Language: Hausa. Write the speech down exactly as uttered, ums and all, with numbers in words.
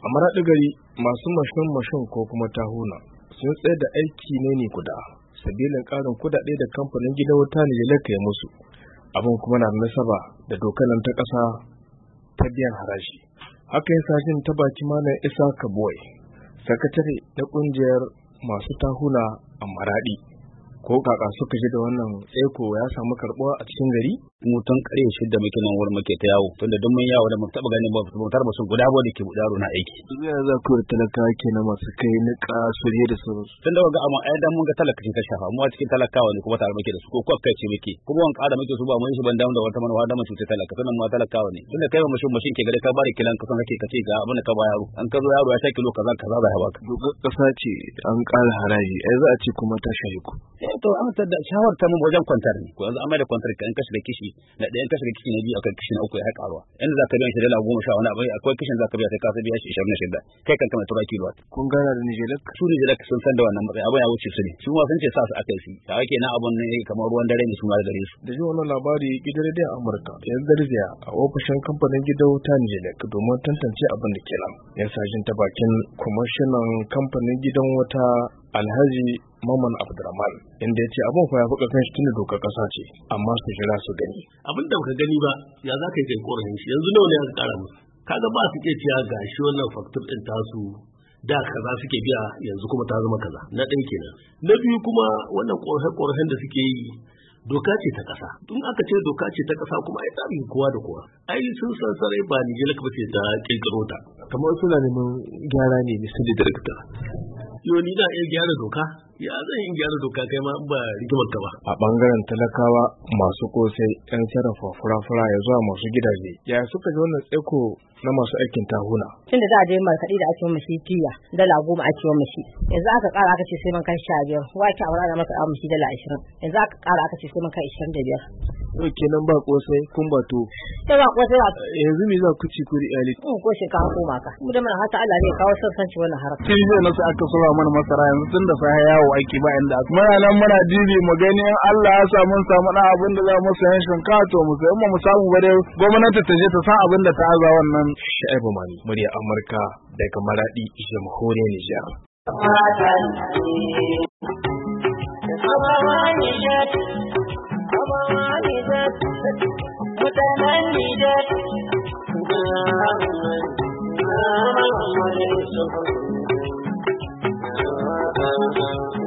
A Maraɗi gari masu mashin-mashin ko kuma tahuna sun tsaye da aiki ne ne guda sabilin ƙarin kuɗaɗe da kamfanin gidan wuta Nijilek ya musu. Abin kuma na da nasaba da dokar nan ta ƙasa ta biyan haraji. Haka yasa jin ta baki Malam Isa Kaboy, sakatare na ƙungiyar masu tahuna a Maraɗi. Ko kaka suka ji da wannan tseko ya samu karɓuwa a cikin gari? Mutum ƙarfe shida muke nan wurin muke ta yawo, tunda duk mun yawo da mun taɓa ganin ba mu tarba sun guda ba da ke yaro na aiki. Duk ya za ku da talaka kenan masu kai niƙa surye da sauransu. Tun da ga amma ai dan mun ga talaka ce ta shafa, mu a cikin talakawa ne kuma tare muke da su ko ko kai ce muke. Kuma wan ƙara muke su ba mun shi ban damu da wata manufa da mu cuce talaka, sannan mu talakawa ne. Tunda kai ba mashin mashin ke gare ka bari kilan ka san kake kace ga abin da ka ba yaro. An ka zo yaro ya sha kilo kaza kaza za ya baka. Dokar ƙasa ce an ƙara haraji, ai za a ce kuma ta shaye ku. Eh to an da shawar ta mun wajen kwantar ne. Ko yanzu an mai da kwantar ka in ka shiga kishi na ɗayan ka shiga kishi na biyu akan kishi na uku ya karuwa. Inda za ka biya shi dala goma sha wani abu akwai kishin za ka biya sai ka sai biya shi ishirin da shida. Kai kanka mai tura kilo. Kun gana da Nijilek? Su Nijilek sun san da wannan matsayi abin ya wuce su ne. Su ma sun ce sa su aka yi. Ta yake na abun ne kamar ruwan dare ne su ma da gare su. Da ji wannan labari gidan rediyon Amurka ya garzaya a ofishin kamfanin gidan wuta Nijilek domin tantance abin da ke nan. Ya sajin ta bakin kwamishinan kamfanin gidan wuta Alhaji Maman Abdurrahman inda ya ce abin fa ya fi ƙarfin shi tunda dokar ƙasa ce amma su jira su gani. Abin da baka gani ba ya za ka yi kai korafin shi yanzu nawa ne aka ƙara musu. Kaga ba su ke ciya ga shi wannan faktur ɗin tasu da kaza suke biya yanzu kuma ta zama kaza na ɗaya kenan. Na biyu kuma wannan ƙorafe-ƙorafen da suke yi doka ce ta ƙasa. Tun aka ce doka ce ta ƙasa kuma ai ta bi kowa da kowa. Ai sun san sarai ba Nijilek ba ce ta ƙirƙiro ta. Kamar suna neman gyara ne misali director. Yo ni na iya gyara doka? Ya zan yi gyara doka kai ma ba rigimar ka ba. A bangaren talakawa masu kosai yan sarrafa fura-fura ya zuwa masu gidaje ya suka ji wannan tseko na masu aikin tahuna. Tunda za a je markaɗi da ake mashi tiya dala goma ake wa mashi yanzu aka ƙara aka ce sai man kai sha biyar wake a wuraren masa a mashi dala ashirin yanzu aka ƙara aka ce sai man kai ashirin da biyar. Yau kenan ba kosai kun bato. Sai ba kosai ba. Yanzu me za ku ci kuri iyali? Kun ko shekara ko maka. Mu da mana hata Allah zai kawo sassanci wannan haraka. Tun jiya nasu aka soya mana masara yanzu tun da sai yawo aiki ba inda aka. Muna nan muna dibi mu gani in Allah ya sa mun samu ɗan abin da za mu sayan shinkafa to mu sayi mu samu ba dai gwamnati ta je ta san abin da ta aza wannan. Sha'ibu Mani, murya Amurka daga Maraɗi, Jamhuriyar Nijar. Mutanen Nijar